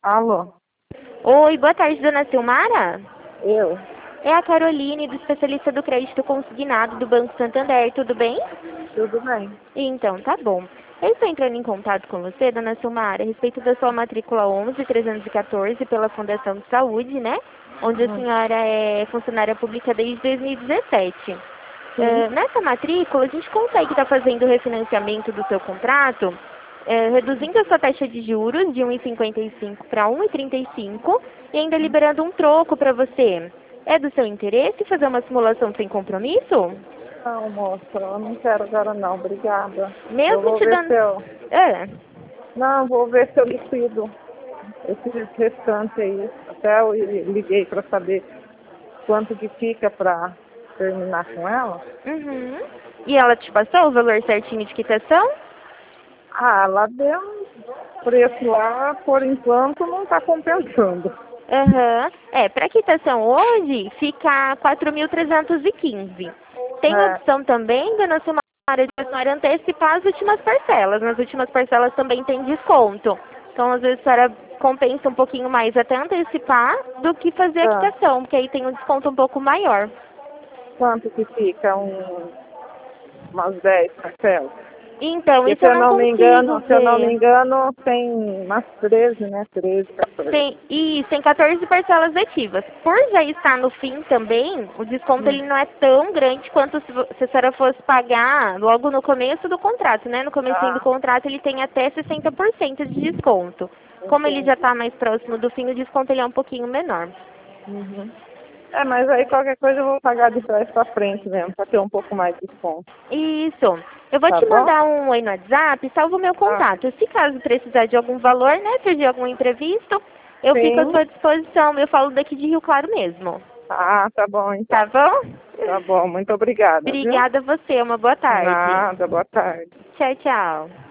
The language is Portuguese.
Alô? Oi, boa tarde, dona Silmara. Eu? É a Caroline, do especialista do crédito consignado do Banco Santander, tudo bem? Tudo bem. Então, tá bom. Eu estou entrando em contato com você, dona Silmara, a respeito da sua matrícula 11314 pela Fundação de Saúde, né? Onde a senhora é funcionária pública desde 2017. Sim. Nessa matrícula, a gente consegue estar fazendo o refinanciamento do seu contrato, reduzindo a sua taxa de juros de 1,55 para 1,35 e ainda liberando um troco para você. É do seu interesse fazer uma simulação sem compromisso? Não, moça, eu não quero agora não, obrigada. Eu Mesmo vou te ver se dando... eu... É. Não, vou ver se eu liquido esse restante aí. Até eu liguei para saber quanto que fica para terminar com ela. Uhum. E ela te passou o valor certinho de quitação? Ah, ela deu um preço lá, por enquanto não está compensando. Aham. Para quitação hoje fica 4.315. Tem É, opção também, dona Silmara, de a senhora antecipar as últimas parcelas. Nas últimas parcelas também tem desconto. Então, às vezes, a senhora compensa um pouquinho mais até antecipar do que fazer a tá. quitação, porque aí tem um desconto um pouco maior. Quanto que fica? Umas 10 parcelas? Então, Porque isso eu não consigo se eu não me ver. engano, tem umas 13, né? 13, 14. Tem 14 parcelas ativas. Por já estar no fim também, o desconto ele não é tão grande quanto se a senhora fosse pagar logo no começo do contrato, né? No comecinho do Ah, contrato ele tem até 60% de desconto. Como ele já entendi. está mais próximo do fim, o desconto ele é um pouquinho menor. Uhum. É, mas aí qualquer coisa eu vou pagar de trás pra frente mesmo, pra ter um pouco mais de desconto. Isso. Eu vou Tá te bom? mandar um oi no WhatsApp, salva o meu Ah, contato. Se caso precisar de algum valor, né, surgir algum imprevisto, eu fico à sim. sua disposição. Eu falo daqui de Rio Claro mesmo. Ah, tá bom Tá então. bom? Tá bom, muito obrigada, viu? Obrigada a você. Uma boa tarde. Nada, boa tarde. Tchau, tchau.